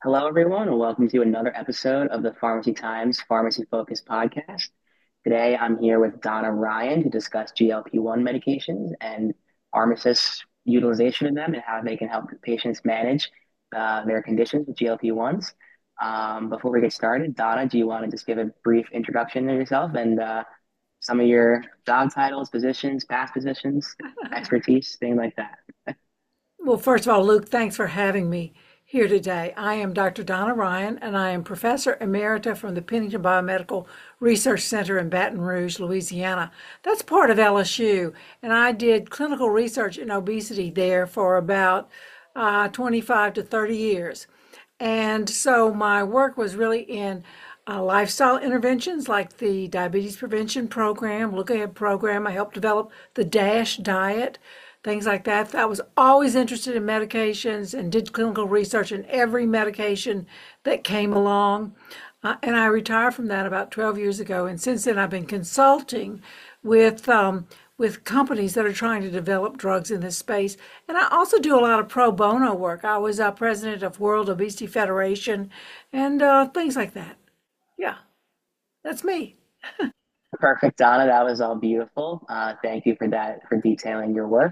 Hello, everyone, and welcome to another episode of the Pharmacy Times Pharmacy Focus podcast. Today, I'm here with Donna Ryan to discuss GLP-1 medications and pharmacists' utilization of them and how they can help patients manage their conditions with GLP-1s. Before we get started, Donna, do you want to just give a brief introduction of yourself and some of your job titles, positions, past positions, expertise, things like that? Well, first of all, Luke, thanks for having me here today. I am Dr. Donna Ryan, and I am Professor Emerita from the Pennington Biomedical Research Center in Baton Rouge, Louisiana. That's part of LSU, and I did clinical research in obesity there for about 25 to 30 years. And so my work was really in lifestyle interventions like the diabetes prevention program, look ahead program. I helped develop the DASH diet, things like that. I was always interested in medications and did clinical research in every medication that came along. And I retired from that about 12 years ago. And since then, I've been consulting with with companies that are trying to develop drugs in this space. And I also do a lot of pro bono work. I was president of World Obesity Federation and things like that. Yeah, that's me. Perfect, Donna. That was all beautiful. Thank you for that, for detailing your work.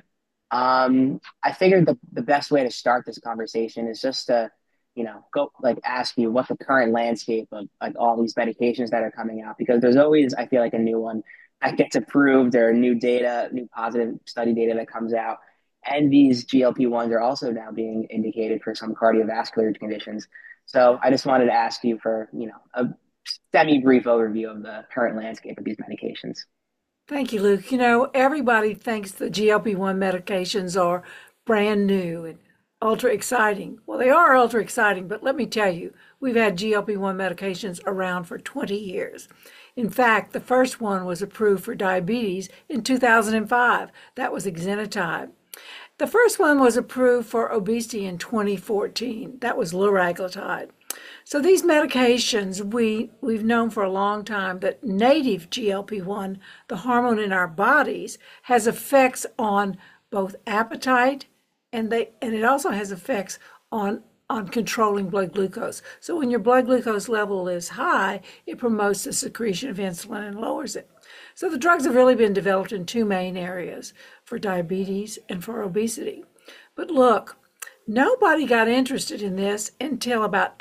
I figured the best way to start this conversation is just to, go like ask you what the current landscape of like all these medications that are coming out, because there's always, I feel like, a new one that gets approved or new data, new positive study data that comes out. And these GLP-1s are also now being indicated for some cardiovascular conditions. So I just wanted to ask you for, a semi-brief overview of the current landscape of these medications. Thank you, Luke. Everybody thinks the GLP-1 medications are brand new and ultra exciting. Well, they are ultra exciting, but let me tell you, we've had GLP-1 medications around for 20 years. In fact, the first one was approved for diabetes in 2005. That was exenatide. The first one was approved for obesity in 2014. That was liraglutide. So these medications, we've known for a long time that native GLP-1, the hormone in our bodies, has effects on both appetite and it also has effects on controlling blood glucose. So when your blood glucose level is high, it promotes the secretion of insulin and lowers it. So the drugs have really been developed in two main areas, for diabetes and for obesity. But look, nobody got interested in this until about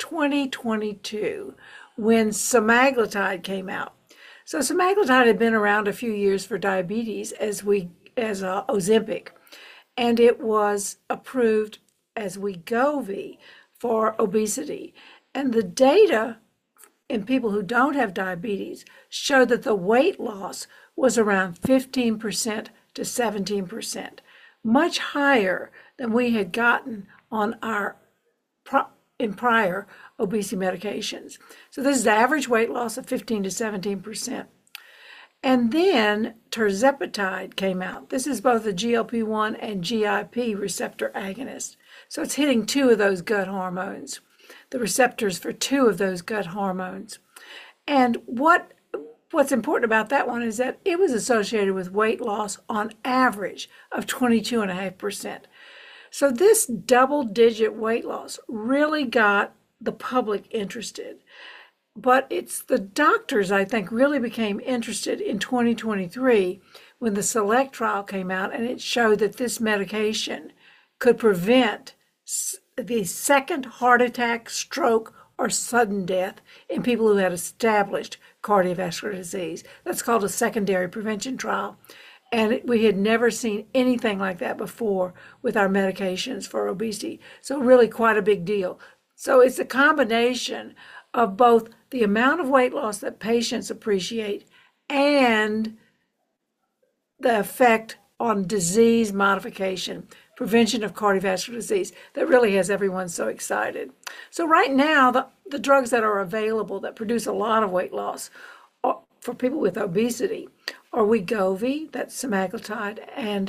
2022 when semaglutide came out. So semaglutide had been around a few years for diabetes as Ozempic, and it was approved as Wegovy for obesity. And the data in people who don't have diabetes showed that the weight loss was around 15% to 17%, much higher than we had gotten on our in prior obesity medications. So this is the average weight loss of 15 to 17%. And then tirzepatide came out. This is both a GLP-1 and GIP receptor agonist. So it's hitting two of those gut hormones, the receptors for two of those gut hormones. And what's important about that one is that it was associated with weight loss on average of 22.5%. So this double-digit weight loss really got the public interested. But it's the doctors, I think, really became interested in 2023 when the SELECT trial came out and it showed that this medication could prevent the second heart attack, stroke, or sudden death in people who had established cardiovascular disease. That's called a secondary prevention trial. And we had never seen anything like that before with our medications for obesity. So really quite a big deal. So it's a combination of both the amount of weight loss that patients appreciate and the effect on disease modification, prevention of cardiovascular disease, that really has everyone so excited. So right now, the drugs that are available that produce a lot of weight loss for people with obesity are Wegovy, that's semaglutide, and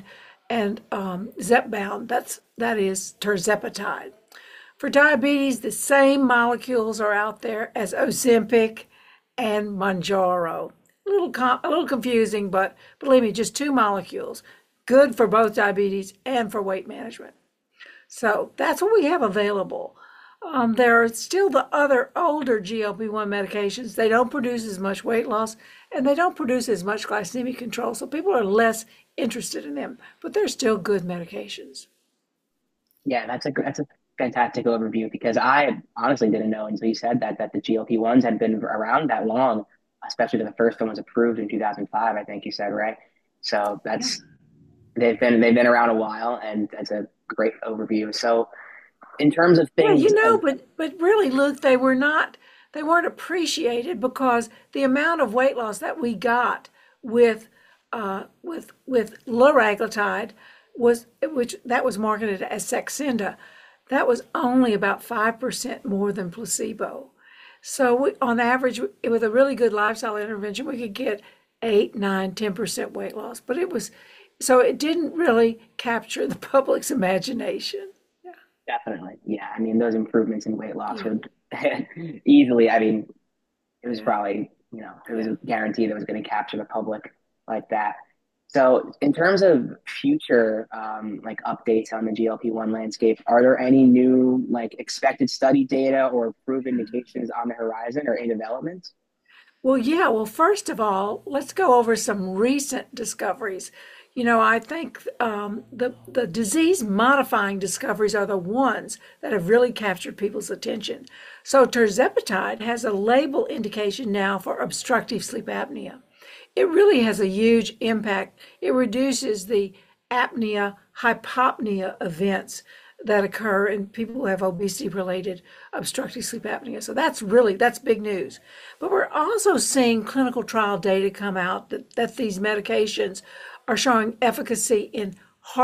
Zepbound, that is tirzepatide. For diabetes, the same molecules are out there as Ozempic and Mounjaro. A little confusing, but believe me, just two molecules, good for both diabetes and for weight management. So that's what we have available. There are still the other older GLP-1 medications. They don't produce as much weight loss and they don't produce as much glycemic control. So people are less interested in them, but they're still good medications. Yeah, that's a fantastic overview because I honestly didn't know until you said that the GLP-1s had been around that long, especially the first one was approved in 2005, I think you said, right? So Yeah. that's they've been around a while, and that's a great overview. So in terms of Yeah, things of but really, Luke, they weren't appreciated because the amount of weight loss that we got with with liraglutide was which that was marketed as Saxenda, that was only about 5% more than placebo. So on average, with a really good lifestyle intervention, we could get 8, 9, 10% weight loss. But it was so it didn't really capture the public's imagination. Yeah. definitely, yeah, I mean those improvements in weight loss Yeah. would easily, I mean, it was Yeah. probably, it was Yeah. a guarantee that was going to capture the public like that. So, in terms of future like updates on the GLP-1 landscape, are there any new like expected study data or approved indications on the horizon or in development? Well, yeah. Well, first of all, let's go over some recent discoveries. I think the disease modifying discoveries are the ones that have really captured people's attention. So, tirzepatide has a label indication now for obstructive sleep apnea. It really has a huge impact. It reduces the apnea, hypopnea events that occur in people who have obesity related obstructive sleep apnea. So that's big news. But we're also seeing clinical trial data come out that these medications are showing efficacy in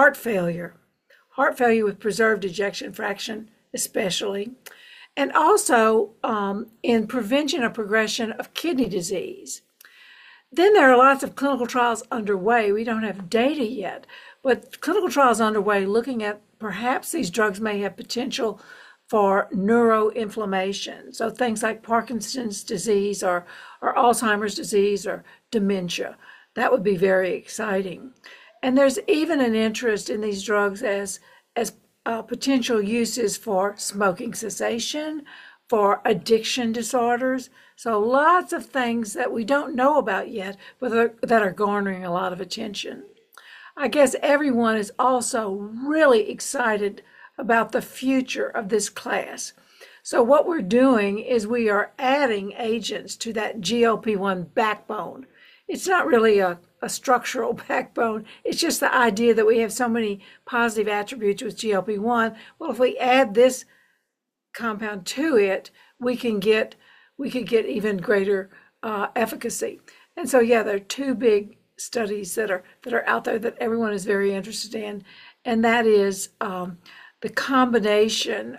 heart failure with preserved ejection fraction, especially, and also in prevention of progression of kidney disease. Then there are lots of clinical trials underway. We don't have data yet, but clinical trials underway looking at perhaps these drugs may have potential for neuroinflammation. So things like Parkinson's disease or Alzheimer's disease or dementia. That would be very exciting. And there's even an interest in these drugs as potential uses for smoking cessation, for addiction disorders. So lots of things that we don't know about yet, but that are garnering a lot of attention. I guess everyone is also really excited about the future of this class. So what we're doing is we are adding agents to that GLP-1 backbone. It's not really a structural backbone. It's just the idea that we have so many positive attributes with GLP-1. Well, if we add this compound to it, we could get even greater efficacy. And so, yeah, there are two big studies that are out there that everyone is very interested in, and that is the combination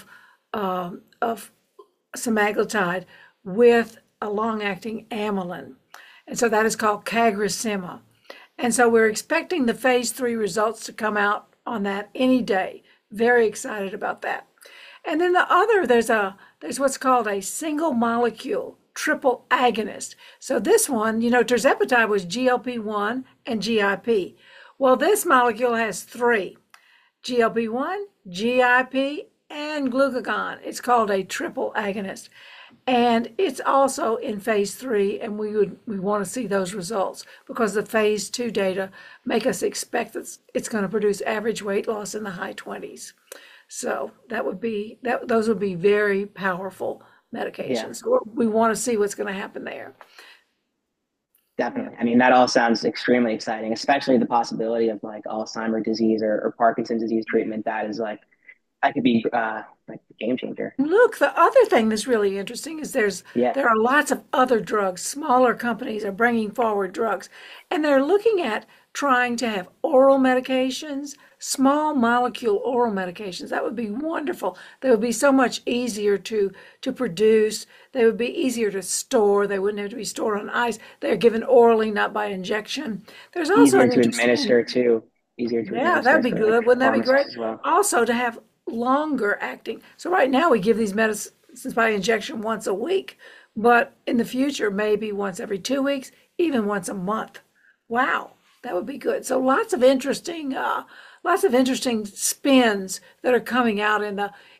of semaglutide with a long-acting amylin, and so that is called CagriSema. And so we're expecting the phase 3 results to come out on that any day. Very excited about that. And then the other, there's what's called a single molecule triple agonist. So this one, tirzepatide was GLP-1 and GIP. Well, this molecule has three: GLP-1, GIP, and glucagon. It's called a triple agonist. And it's also in phase 3, and we want to see those results because the phase 2 data make us expect that it's going to produce average weight loss in the high 20s. So those would be very powerful Yeah, medications. So we want to see what's going to happen there. Yeah. definitely. I mean, that all sounds extremely exciting, especially the possibility of like Alzheimer's disease or Parkinson's disease treatment. That could be like a game changer. Look, the other thing that's really interesting is Yeah, there are lots of other drugs. Smaller companies are bringing forward drugs, and they're looking at trying to have oral medications, small molecule oral medications. That would be wonderful. They would be so much easier to produce. They would be easier to store. They wouldn't have to be stored on ice. They're given orally, not by injection. There's also easier an to interest in administer too. Easier to yeah, administer that'd be for like good. Wouldn't that be great? pharmacists as well. Also, to have longer acting. So right now we give these medicines by injection once a week, but in the future, maybe once every 2 weeks, even once a month. Wow, that would be good. So lots of interesting spins that are coming out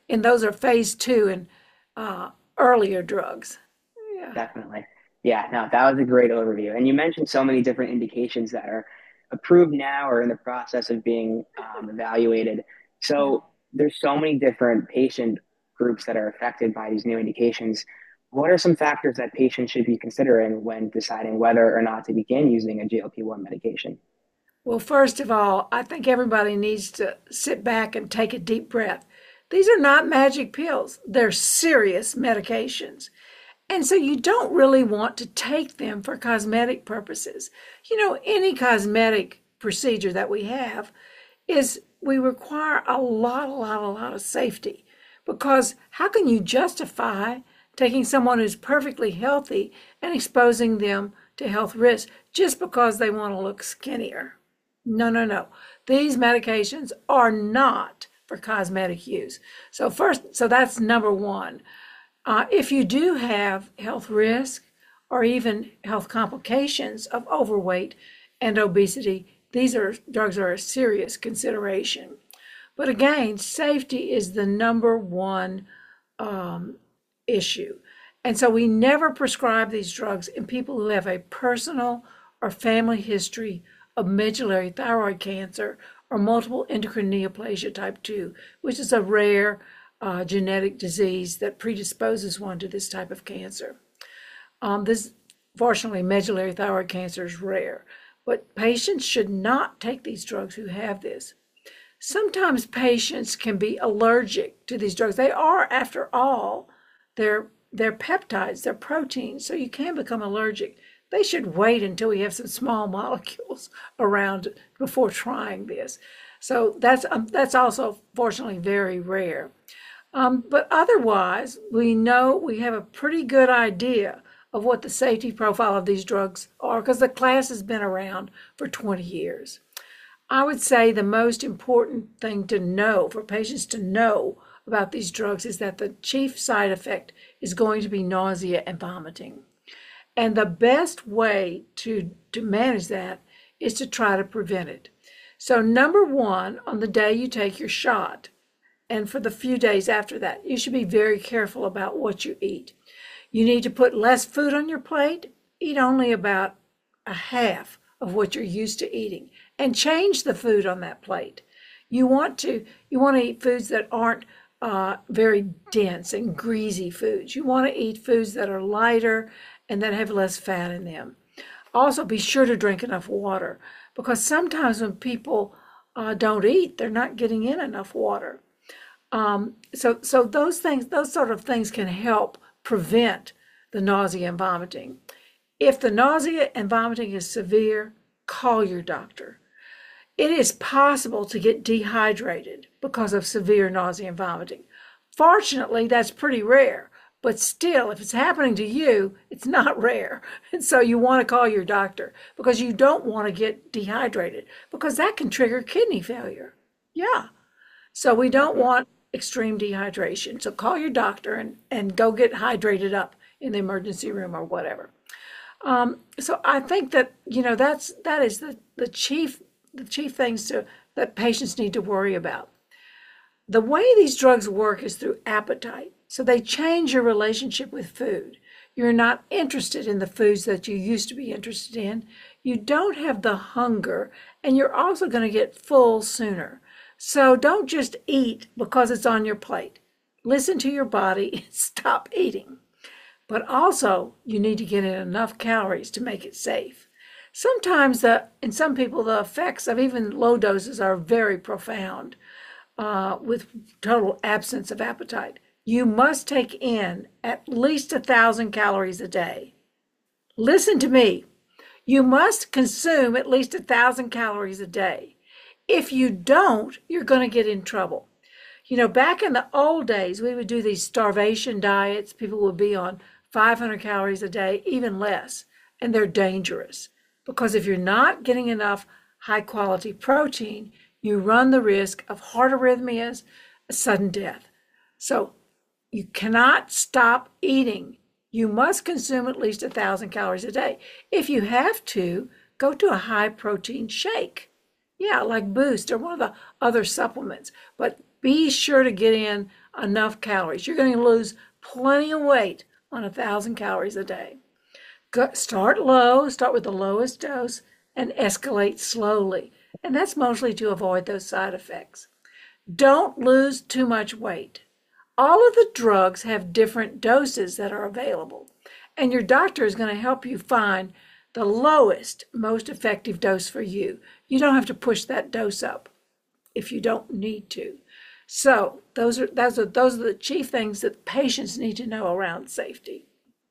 and those are phase two and earlier drugs. Yeah. Definitely. Yeah, no, that was a great overview. And you mentioned so many different indications that are approved now or in the process of being evaluated. Yeah. So there's so many different patient groups that are affected by these new indications. What are some factors that patients should be considering when deciding whether or not to begin using a GLP-1 medication? Well, first of all, I think everybody needs to sit back and take a deep breath. These are not magic pills, they're serious medications. And so you don't really want to take them for cosmetic purposes. Any cosmetic procedure that we have is we require a lot of safety because how can you justify taking someone who's perfectly healthy and exposing them to health risks just because they want to look skinnier? No, no, no. These medications are not for cosmetic use. So that's number one. If you do have health risk or even health complications of overweight and obesity, drugs are a serious consideration. But again, safety is the number one issue. And so we never prescribe these drugs in people who have a personal or family history of medullary thyroid cancer or multiple endocrine neoplasia type 2, which is a rare genetic disease that predisposes one to this type of cancer. Fortunately, medullary thyroid cancer is rare, but patients should not take these drugs who have this. Sometimes patients can be allergic to these drugs. They are, after all, they're peptides, they're proteins, so you can become allergic. They should wait until we have some small molecules around before trying this. So that's also fortunately very rare. But otherwise, we know we have a pretty good idea of what the safety profile of these drugs are because the class has been around for 20 years. I would say the most important thing to know for patients to know about these drugs is that the chief side effect is going to be nausea and vomiting. And the best way to manage that is to try to prevent it. So number one, on the day you take your shot, and for the few days after that, you should be very careful about what you eat. You need to put less food on your plate, eat only about a half of what you're used to eating, and change the food on that plate. You want to eat foods that aren't very dense and greasy foods. You want to eat foods that are lighter and that have less fat in them. Also, be sure to drink enough water because sometimes when people don't eat, they're not getting in enough water. So those sort of things can help prevent the nausea and vomiting. If the nausea and vomiting is severe, call your doctor. It is possible to get dehydrated because of severe nausea and vomiting. Fortunately, that's pretty rare, but still, if it's happening to you, it's not rare. And so you want to call your doctor because you don't want to get dehydrated because that can trigger kidney failure. Yeah. So we don't want extreme dehydration. So call your doctor and go get hydrated up in the emergency room or whatever. So I think that that is the chief things that patients need to worry about. The way these drugs work is through appetite. So they change your relationship with food. You're not interested in the foods that you used to be interested in. You don't have the hunger, and you're also going to get full sooner. So don't just eat because it's on your plate. Listen to your body and stop eating. But also, you need to get in enough calories to make it safe. Sometimes, in some people, the effects of even low doses are very profound with total absence of appetite. You must take in at least 1,000 calories a day. Listen to me. You must consume at least 1,000 calories a day. If you don't, you're going to get in trouble. Back in the old days, we would do these starvation diets. People would be on 500 calories a day, even less, and they're dangerous because if you're not getting enough high quality protein, you run the risk of heart arrhythmias, sudden death. So you cannot stop eating. You must consume at least 1,000 calories a day. If you have to, go to a high protein shake. Yeah, like Boost or one of the other supplements. But be sure to get in enough calories. You're going to lose plenty of weight on 1,000 calories a day. Start low, start with the lowest dose, and escalate slowly. And that's mostly to avoid those side effects. Don't lose too much weight. All of the drugs have different doses that are available, and your doctor is going to help you find the lowest, most effective dose for you. You don't have to push that dose up if you don't need to. So those are the chief things that patients need to know around safety.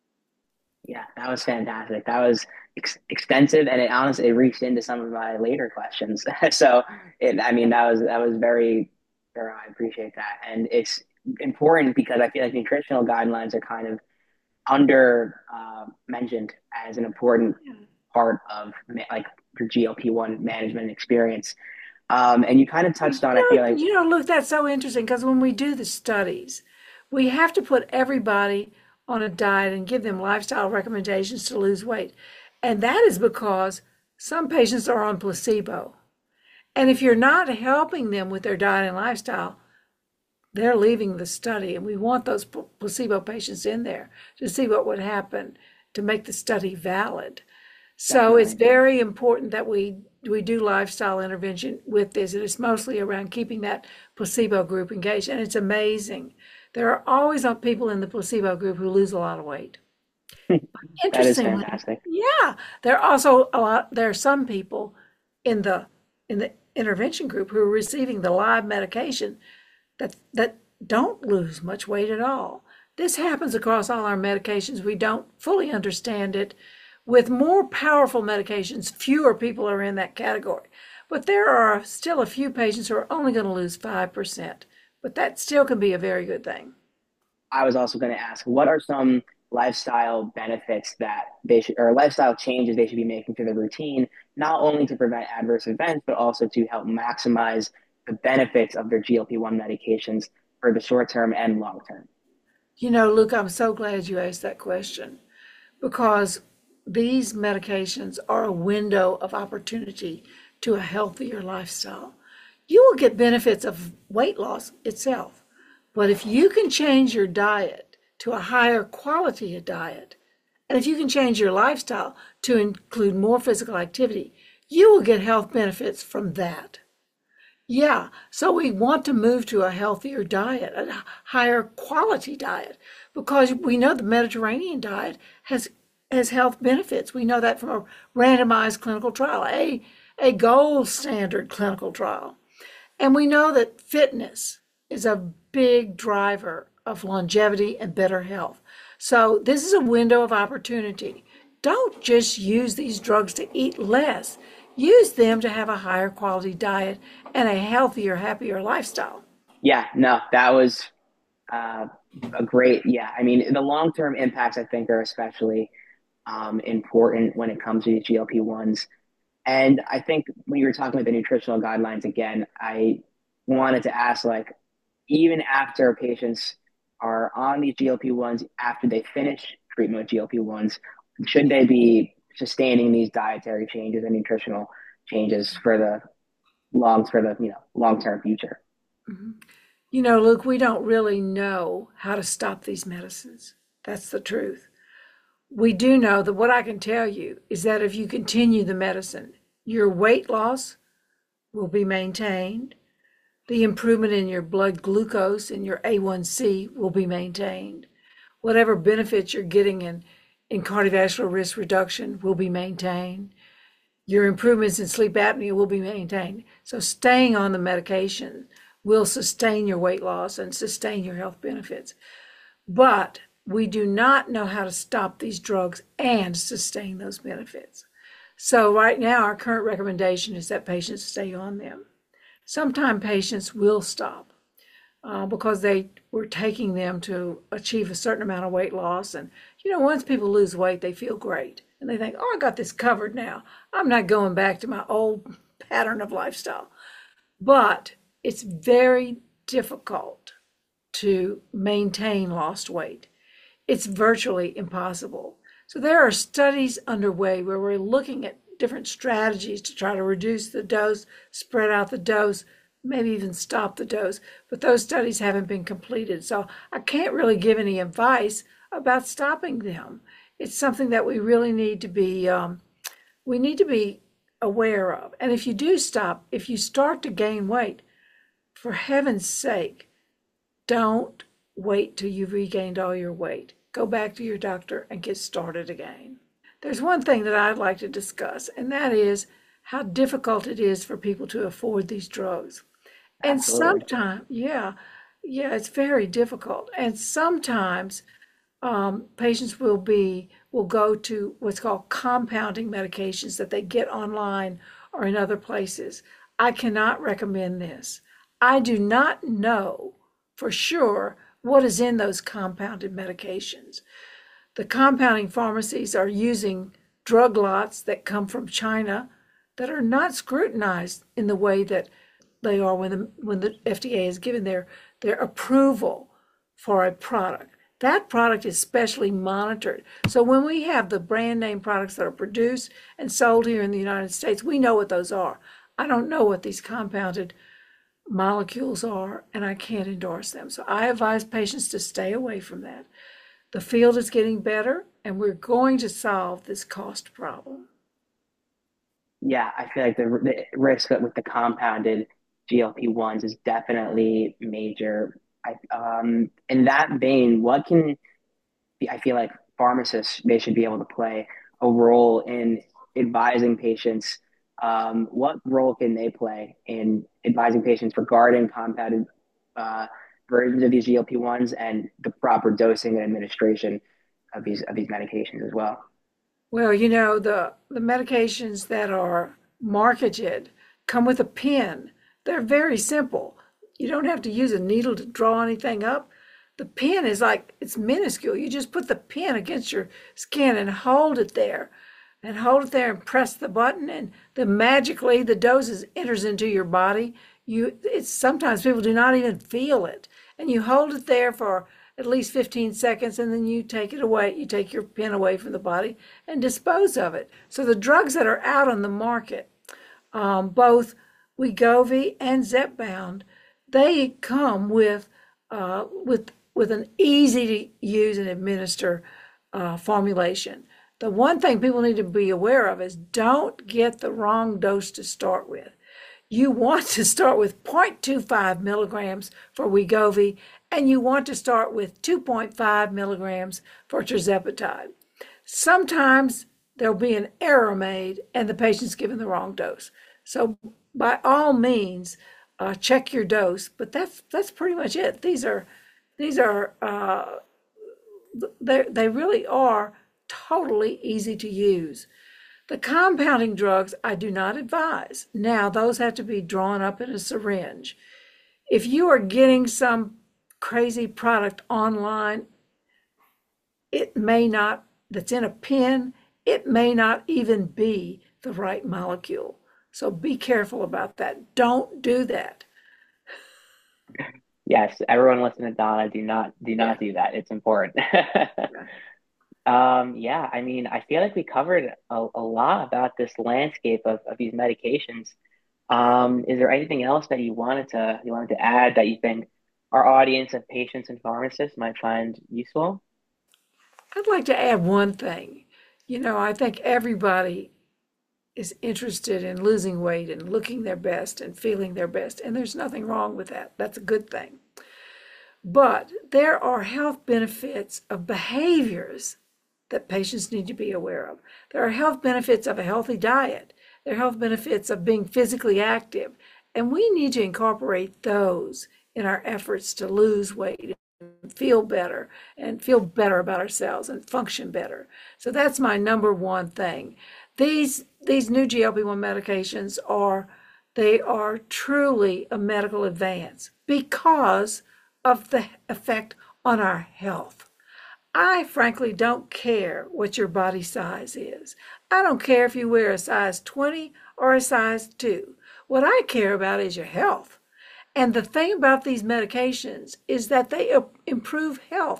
Yeah, that was fantastic. That was extensive, and it honestly it reached into some of my later questions. So, I mean, that was very thorough. I appreciate that, and it's important because I feel like nutritional guidelines are kind of under mentioned as an important part of like your GLP-1 management experience. And you kind of touched on, I feel like, Luke, that's so interesting because when we do the studies, we have to put everybody on a diet and give them lifestyle recommendations to lose weight. And that is because some patients are on placebo. And if you're not helping them with their diet and lifestyle, they're leaving the study. And we want those placebo patients in there to see what would happen to make the study valid. So it's definitely. very important that we do lifestyle intervention with this, and it's mostly around keeping that placebo group engaged. And it's amazing. There are always people in the placebo group who lose a lot of weight. That is Interestingly, fantastic. yeah, there are also a lot. There are some people in the intervention group who are receiving the live medication that don't lose much weight at all. This happens across all our medications. We don't fully understand it. With more powerful medications, fewer people are in that category. But there are still a few patients who are only going to lose 5%. But that still can be a very good thing. I was also going to ask, what are some lifestyle benefits that they should, or lifestyle changes they should be making to their routine, not only to prevent adverse events, but also to help maximize the benefits of their GLP-1 medications for the short term and long term? Luke, I'm so glad you asked that question because these medications are a window of opportunity to a healthier lifestyle. You will get benefits of weight loss itself, but if you can change your diet to a higher quality of diet, and if you can change your lifestyle to include more physical activity, you will get health benefits from that. Yeah, so we want to move to a healthier diet, a higher quality diet, because we know the Mediterranean diet has health benefits. We know that from a randomized clinical trial, a gold standard clinical trial. And we know that fitness is a big driver of longevity and better health. So this is a window of opportunity. Don't just use these drugs to eat less. Use them to have a higher quality diet and a healthier, happier lifestyle. Yeah, no, that was uh, a great, yeah. I mean, the long term impacts I think are especially important when it comes to the GLP-1s. And I think when you were talking about the nutritional guidelines again, I wanted to ask like, even after patients are on these GLP-1s, after they finish treatment with GLP-1s, should they be sustaining these dietary changes and nutritional changes for the long term future? Mhm. Luke, we don't really know how to stop these medicines. That's the truth. We do know that what I can tell you is that if you continue the medicine, your weight loss will be maintained. The improvement in your blood glucose and your A1C will be maintained. Whatever benefits you're getting in cardiovascular risk reduction will be maintained. Your improvements in sleep apnea will be maintained. So staying on the medication will sustain your weight loss and sustain your health benefits. But we do not know how to stop these drugs and sustain those benefits. So right now, our current recommendation is that patients stay on them. Sometimes patients will stop because they were taking them to achieve a certain amount of weight loss. And, once people lose weight, they feel great. And they think, oh, I got this covered now. I'm not going back to my old pattern of lifestyle. But it's very difficult to maintain lost weight. It's virtually impossible. So there are studies underway where we're looking at different strategies to try to reduce the dose, spread out the dose, maybe even stop the dose, but those studies haven't been completed. So I can't really give any advice about stopping them. It's something that we really need to be we need to be aware of. And if you do stop, if you start to gain weight, for heaven's sake, don't wait till you've regained all your weight. Go back to your doctor and get started again. There's one thing that I'd like to discuss, and that is how difficult it is for people to afford these drugs. And Absolutely. sometimes, yeah, it's very difficult. And sometimes patients will go to what's called compounding medications that they get online or in other places. I cannot recommend this. I do not know for sure what is in those compounded medications. The compounding pharmacies are using drug lots that come from China that are not scrutinized in the way that they are when the FDA has given their approval for a product. That product is specially monitored. So when we have the brand name products that are produced and sold here in the United States, we know what those are. I don't know what these compounded molecules are, and I can't endorse them. So I advise patients to stay away from that. The field is getting better, and we're going to solve this cost problem. Yeah, I feel like the risk with the compounded GLP-1s is definitely major. In that vein, what can I feel like pharmacists they should be able to play a role in advising patients. What role can they play in advising patients regarding compounded uh, versions of these GLP-1s and the proper dosing and administration of these medications as well? Well, the medications that are marketed come with a pen. They're very simple. You don't have to use a needle to draw anything up. The pen is like, it's minuscule. You just put the pen against your skin and hold it there and press the button, and then magically the dose enters into your body. It's sometimes people do not even feel it. And you hold it there for at least 15 seconds, and then you take it away. You take your pen away from the body and dispose of it. So the drugs that are out on the market, both Wegovy and Zepbound, they come with an easy to use and administer formulation. The one thing people need to be aware of is don't get the wrong dose to start with. You want to start with 0.25 milligrams for Wegovy, and you want to start with 2.5 milligrams for tirzepatide. Sometimes there'll be an error made and the patient's given the wrong dose. So by all means, check your dose, but that's pretty much it. These are they really are totally easy to use. The compounding drugs I do not advise. Now, those have to be drawn up in a syringe. If you are getting some crazy product online, it may not, that's in a pen, it may not even be the right molecule. So be careful about that. Don't do that. Yes, everyone listen to Donna. Do Yeah. not do that. It's important. Yeah, I mean, I feel like we covered a lot about this landscape of these medications. Is there anything else that you wanted to add that you think our audience of patients and pharmacists might find useful? I'd like to add one thing. I think everybody is interested in losing weight and looking their best and feeling their best, and there's nothing wrong with that. That's a good thing. But there are health benefits of behaviors that patients need to be aware of. There are health benefits of a healthy diet. There are health benefits of being physically active. And we need to incorporate those in our efforts to lose weight and feel better about ourselves and function better. So that's my number one thing. These new GLP-1 medications they are truly a medical advance because of the effect on our health. I frankly don't care what your body size is. I don't care if you wear a size 20 or a size 2. What I care about is your health. And the thing about these medications is that they improve health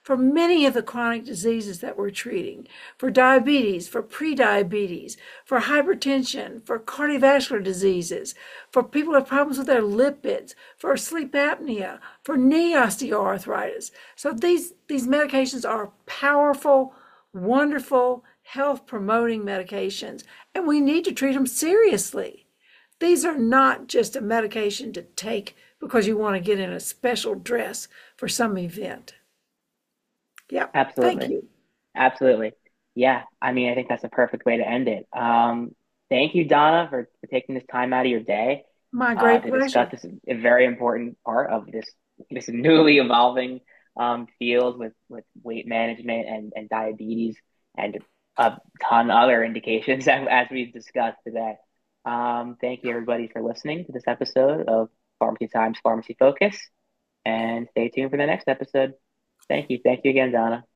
for many of the chronic diseases that we're treating, for diabetes, for prediabetes, for hypertension, for cardiovascular diseases, for people who have problems with their lipids, for sleep apnea, for knee osteoarthritis. So these medications are powerful, wonderful, health promoting medications, and we need to treat them seriously. These are not just a medication to take because you want to get in a special dress for some event. Yeah, thank Absolutely. you. Absolutely. Yeah. I mean, I think that's a perfect way to end it. Thank you, Donna, for taking this time out of your day My great to discuss pleasure. this a very important part of this newly evolving field with weight management and diabetes and a ton other indications as we've discussed today. Thank you, everybody, for listening to this episode of Pharmacy Times Pharmacy Focus, and stay tuned for the next episode. Thank you. Thank you again, Donna.